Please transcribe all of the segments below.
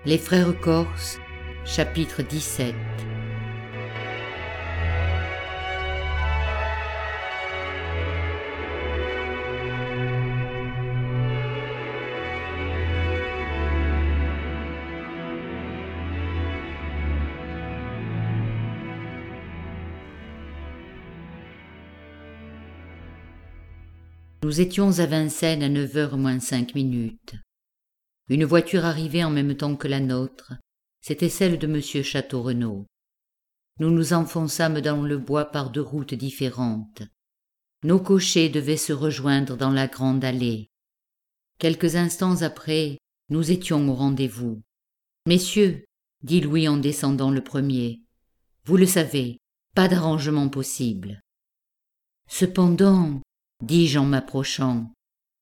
Les frères corses, chapitre 17. Nous étions à Vincennes à 9h moins 5 minutes. Une voiture arrivait en même temps que la nôtre, c'était celle de M. Château-Renaud. Nous nous enfonçâmes dans le bois par deux routes différentes. Nos cochers devaient se rejoindre dans la grande allée. Quelques instants après, nous étions au rendez-vous. « Messieurs, dit Louis en descendant le premier, vous le savez, pas d'arrangement possible. »« Cependant, dis-je en m'approchant,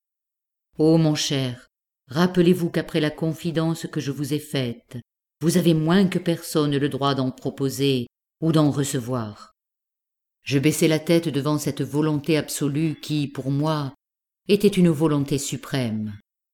« Oh mon cher, rappelez-vous qu'après la confidence que je vous ai faite, vous avez moins que personne le droit d'en proposer ou d'en recevoir. » Je baissai la tête devant cette volonté absolue qui, pour moi, était une volonté suprême.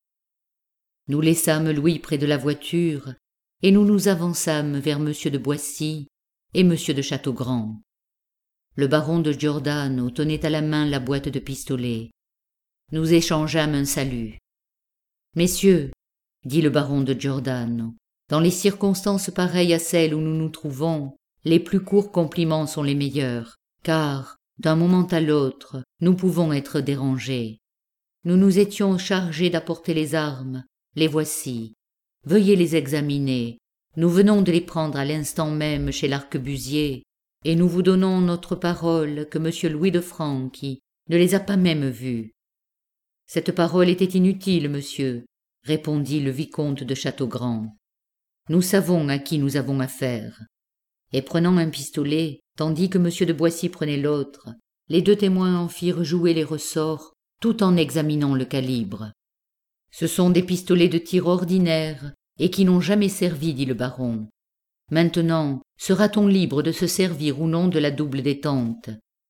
Nous laissâmes Louis près de la voiture et nous nous avançâmes vers M. de Boissy et M. de Châteaugrand. Le baron de Giordano tenait à la main la boîte de pistolets. Nous échangeâmes un salut. « Messieurs, dit le baron de Giordano, dans les circonstances pareilles à celles où nous nous trouvons, les plus courts compliments sont les meilleurs, car, d'un moment à l'autre, nous pouvons être dérangés. Nous nous étions chargés d'apporter les armes, les voici. Veuillez les examiner. Nous venons de les prendre à l'instant même chez l'arquebusier, et nous vous donnons notre parole que M. Louis de Francqui ne les a pas même vus. » « Cette parole était inutile, monsieur, » répondit le vicomte de Châteaugrand. « Nous savons à qui nous avons affaire. » Et prenant un pistolet, tandis que M. de Boissy prenait l'autre, les deux témoins en firent jouer les ressorts tout en examinant le calibre. « Ce sont des pistolets de tir ordinaires et qui n'ont jamais servi, dit le baron. Maintenant, sera-t-on libre de se servir ou non de la double détente ?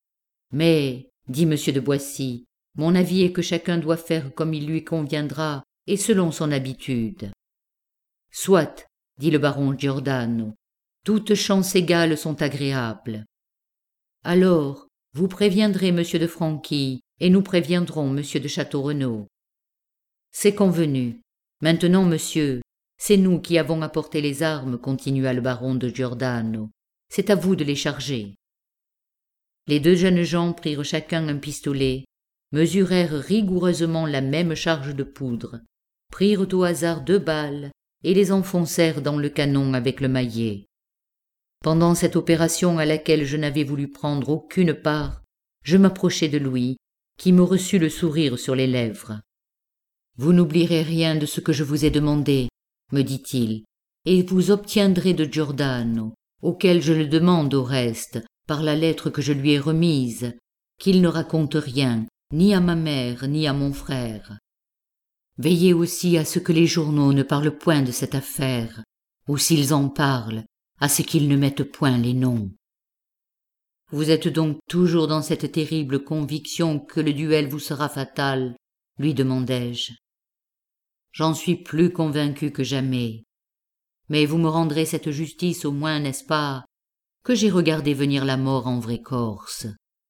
Mais, dit M. de Boissy, mon avis est que chacun doit faire comme il lui conviendra et selon son habitude. »« Soit, dit le baron Giordano, toutes chances égales sont agréables. »« Alors, vous préviendrez M. de Francqui et nous préviendrons M. de Château-Renaud. »« C'est convenu. Maintenant, monsieur, c'est nous qui avons apporté les armes, continua le baron de Giordano. C'est à vous de les charger. » Les deux jeunes gens prirent chacun un pistolet, mesurèrent rigoureusement la même charge de poudre, prirent au hasard 2 balles et les enfoncèrent dans le canon avec le maillet. Pendant cette opération à laquelle je n'avais voulu prendre aucune part, je m'approchai de Louis, qui me reçut le sourire sur les lèvres. « Vous n'oublierez rien de ce que je vous ai demandé, me dit-il, et vous obtiendrez de Giordano, auquel je le demande au reste, par la lettre que je lui ai remise, qu'il ne raconte rien, ni à ma mère, ni à mon frère. Veillez aussi à ce que les journaux ne parlent point de cette affaire, ou s'ils en parlent, à ce qu'ils ne mettent point les noms. » « Vous êtes donc toujours dans cette terrible conviction que le duel vous sera fatal, lui demandai-je. « J'en suis plus convaincu que jamais. Mais vous me rendrez cette justice au moins, n'est-ce pas, que j'ai regardé venir la mort en vrai Corse.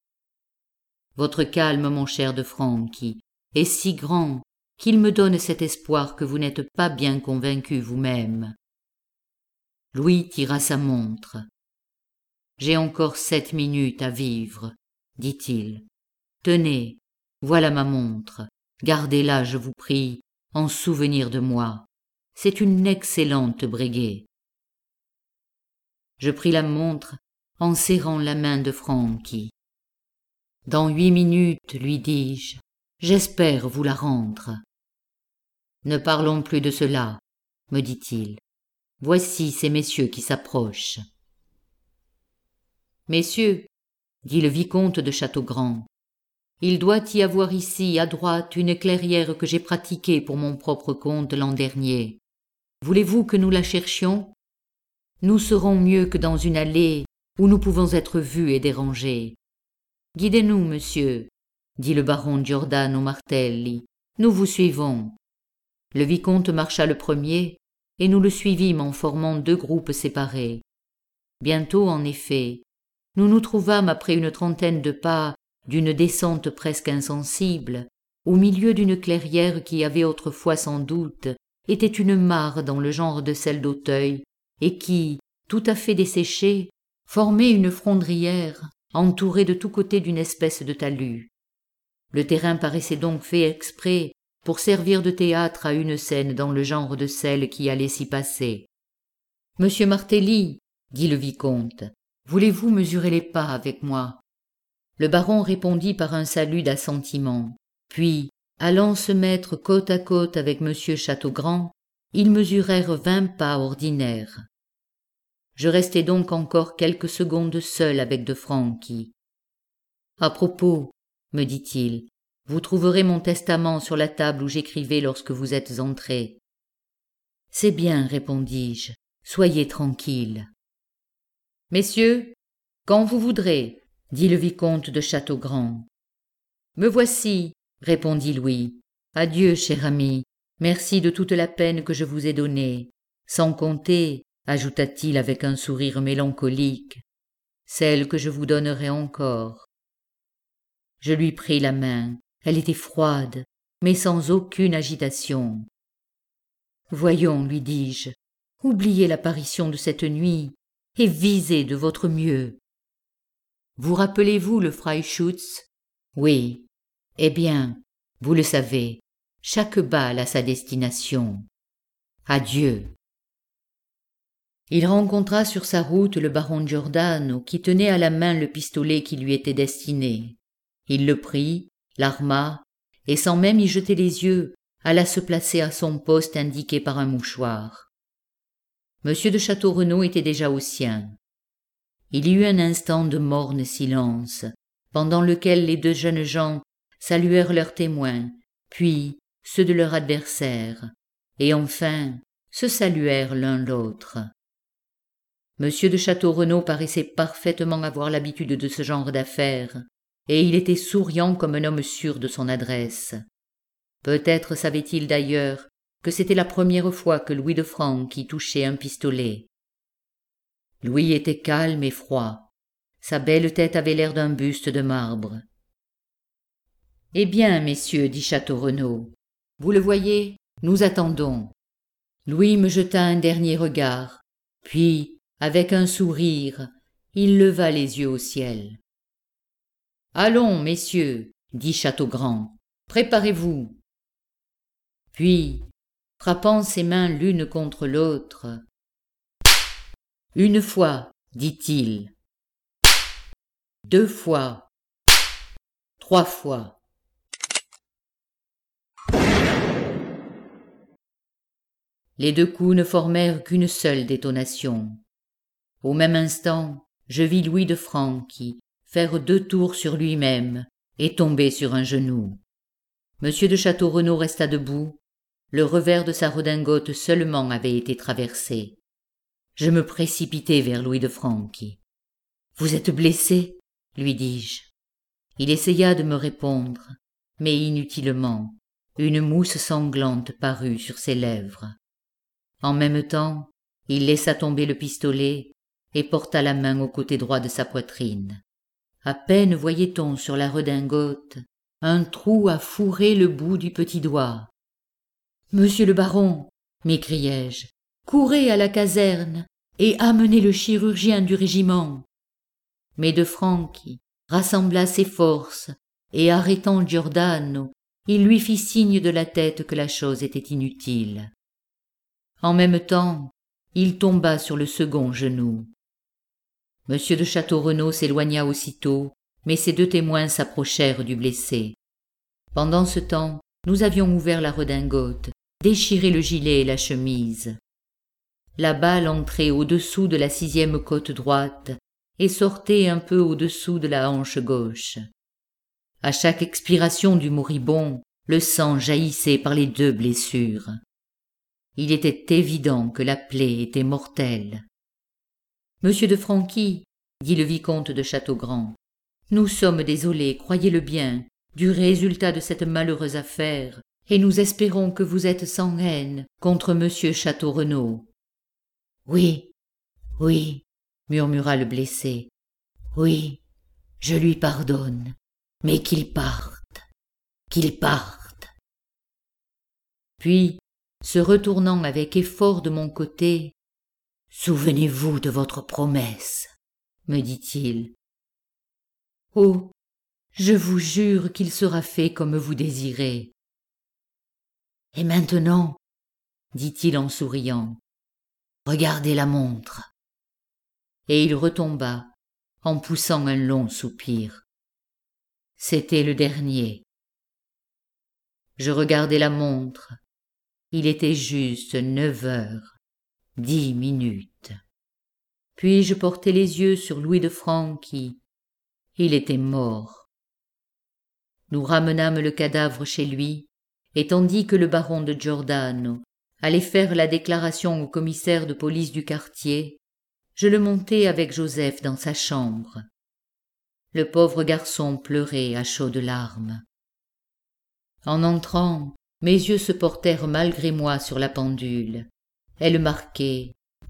Votre calme, mon cher de Francqui, est si grand qu'il me donne cet espoir que vous n'êtes pas bien convaincu vous-même. » Louis tira sa montre. « J'ai encore 7 minutes à vivre, dit-il. Tenez, voilà ma montre. Gardez-la, je vous prie, en souvenir de moi. C'est une excellente Breguet. » Je pris la montre en serrant la main de Francqui. « Dans 8 minutes, lui dis-je, j'espère vous la rendre. »« Ne parlons plus de cela, me dit-il. Voici ces messieurs qui s'approchent. »« Messieurs, dit le vicomte de Châteaugrand, il doit y avoir ici, à droite, une clairière que j'ai pratiquée pour mon propre compte l'an dernier. Voulez-vous que nous la cherchions ? Nous serons mieux que dans une allée où nous pouvons être vus et dérangés. Guidez-nous, monsieur, dit le baron Giordano Martelli. Nous vous suivons. Le vicomte marcha le premier, et nous le suivîmes en formant 2 groupes séparés. Bientôt, en effet, nous nous trouvâmes après une 30aine de pas d'une descente presque insensible, au milieu d'une clairière qui avait autrefois sans doute été une mare dans le genre de celle d'Auteuil, et qui, tout à fait desséchée, formait une fondrière entourée de tous côtés d'une espèce de talus. Le terrain paraissait donc fait exprès pour servir de théâtre à une scène dans le genre de celle qui allait s'y passer. « Monsieur Martelly, dit le vicomte, voulez-vous mesurer les pas avec moi ?» Le baron répondit par un salut d'assentiment. Puis, allant se mettre côte à côte avec monsieur Châteaugrand, ils mesurèrent 20 pas ordinaires. Je restai donc encore quelques secondes seul avec de Franchi. « À propos, me dit-il, vous trouverez mon testament sur la table où j'écrivais lorsque vous êtes entrés. »« C'est bien, répondis-je, soyez tranquilles. »« Messieurs, quand vous voudrez, dit le vicomte de Châteaugrand. »« Me voici, répondit Louis. Adieu, cher ami, merci de toute la peine que je vous ai donnée, sans compter, ajouta-t-il avec un sourire mélancolique, celle que je vous donnerai encore. Je lui pris la main, elle était froide, mais sans aucune agitation. Voyons, lui dis-je, oubliez l'apparition de cette nuit et visez de votre mieux. Vous rappelez-vous le Freischütz? Oui. Eh bien, vous le savez, chaque balle a sa destination. Adieu. Il rencontra sur sa route le baron Giordano qui tenait à la main le pistolet qui lui était destiné. Il le prit, l'arma, et sans même y jeter les yeux, alla se placer à son poste indiqué par un mouchoir. Monsieur de Château-Renaud était déjà au sien. Il y eut un instant de morne silence, pendant lequel les 2 jeunes gens saluèrent leurs témoins, puis ceux de leur adversaire, et enfin se saluèrent l'un l'autre. Monsieur de Château-Renaud paraissait parfaitement avoir l'habitude de ce genre d'affaires, et il était souriant comme un homme sûr de son adresse. Peut-être savait-il d'ailleurs que c'était la première fois que Louis de Franchi touchait un pistolet. Louis était calme et froid. Sa belle tête avait l'air d'un buste de marbre. « Eh bien, messieurs, dit Château-Renaud, vous le voyez, nous attendons. » Louis me jeta un dernier regard, puis, avec un sourire, il leva les yeux au ciel. « Allons, messieurs, dit Châteaugrand, préparez-vous. » Puis, frappant ses mains l'une contre l'autre, « Une fois, dit-il. 2 fois. 3 fois. » Les 2 coups ne formèrent qu'une seule détonation. Au même instant, je vis Louis de Franchi faire 2 tours sur lui-même et tomber sur un genou. Monsieur de Château-Renaud resta debout, le revers de sa redingote seulement avait été traversé. Je me précipitai vers Louis de Franchi. « Vous êtes blessé ?» lui dis-je. Il essaya de me répondre, mais inutilement, une mousse sanglante parut sur ses lèvres. En même temps, il laissa tomber le pistolet et porta la main au côté droit de sa poitrine. À peine voyait-on sur la redingote un trou à fourrer le bout du petit doigt. « Monsieur le baron, m'écriai-je, courez à la caserne et amenez le chirurgien du régiment. » Mais de Franchi rassembla ses forces et arrêtant Giordano, il lui fit signe de la tête que la chose était inutile. En même temps, il tomba sur le second genou. Monsieur de Château-Renaud s'éloigna aussitôt, mais ses 2 témoins s'approchèrent du blessé. Pendant ce temps, nous avions ouvert la redingote, déchiré le gilet et la chemise. La balle entrait au-dessous de la 6e côte droite et sortait un peu au-dessous de la hanche gauche. À chaque expiration du moribond, le sang jaillissait par les 2 blessures. Il était évident que la plaie était mortelle. « Monsieur de Franchi, dit le vicomte de Châteaugrand, nous sommes désolés, croyez-le bien, du résultat de cette malheureuse affaire et nous espérons que vous êtes sans haine contre monsieur Château-Renaud. »« Oui, oui, murmura le blessé. Oui, je lui pardonne, mais qu'il parte, qu'il parte. » Puis, se retournant avec effort de mon côté, « Souvenez-vous de votre promesse, me dit-il. Oh, je vous jure qu'il sera fait comme vous désirez. Et maintenant, dit-il en souriant, regardez la montre. Et il retomba en poussant un long soupir. C'était le dernier. Je regardai la montre. Il était juste 9h10. Puis je portai les yeux sur Louis de Franchi. Il était mort. Nous ramenâmes le cadavre chez lui, et tandis que le baron de Giordano allait faire la déclaration au commissaire de police du quartier, je le montai avec Joseph dans sa chambre. Le pauvre garçon pleurait à chaudes larmes. En entrant, mes yeux se portèrent malgré moi sur la pendule. Elle marquait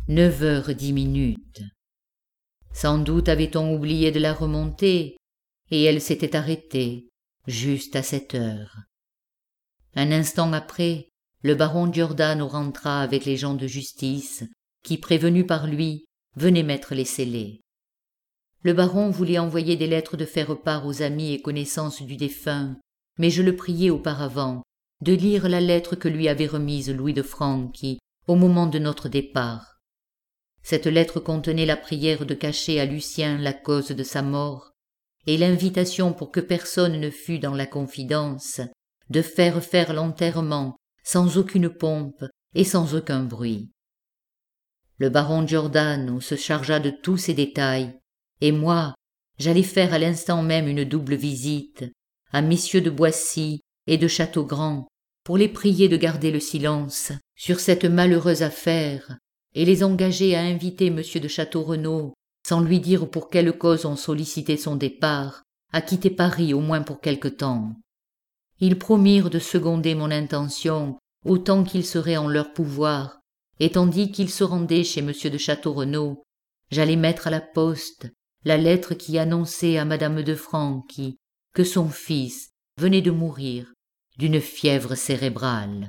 9h10. Sans doute avait-on oublié de la remonter, et elle s'était arrêtée, juste à 7h. Un instant après, le baron Giordano rentra avec les gens de justice, qui, prévenus par lui, venaient mettre les scellés. Le baron voulait envoyer des lettres de faire part aux amis et connaissances du défunt, mais je le priai auparavant de lire la lettre que lui avait remise Louis de Franchi au moment de notre départ. Cette lettre contenait la prière de cacher à Lucien la cause de sa mort et l'invitation pour que personne ne fût dans la confidence de faire l'enterrement sans aucune pompe et sans aucun bruit. Le baron Giordano se chargea de tous ces détails, et moi, j'allai faire à l'instant même une double visite à messieurs de Boissy et de Châteaugrand pour les prier de garder le silence sur cette malheureuse affaire et les engager à inviter monsieur de Château-Renaud, sans lui dire pour quelle cause on sollicitait son départ, à quitter Paris au moins pour quelque temps. Ils promirent de seconder mon intention autant qu'il serait en leur pouvoir, et tandis qu'ils se rendaient chez monsieur de Château-Renaud, j'allais mettre à la poste la lettre qui annonçait à madame de Franchi que son fils venait de mourir d'une fièvre cérébrale.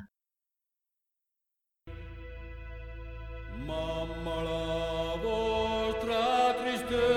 Mamma, la vostra tristezza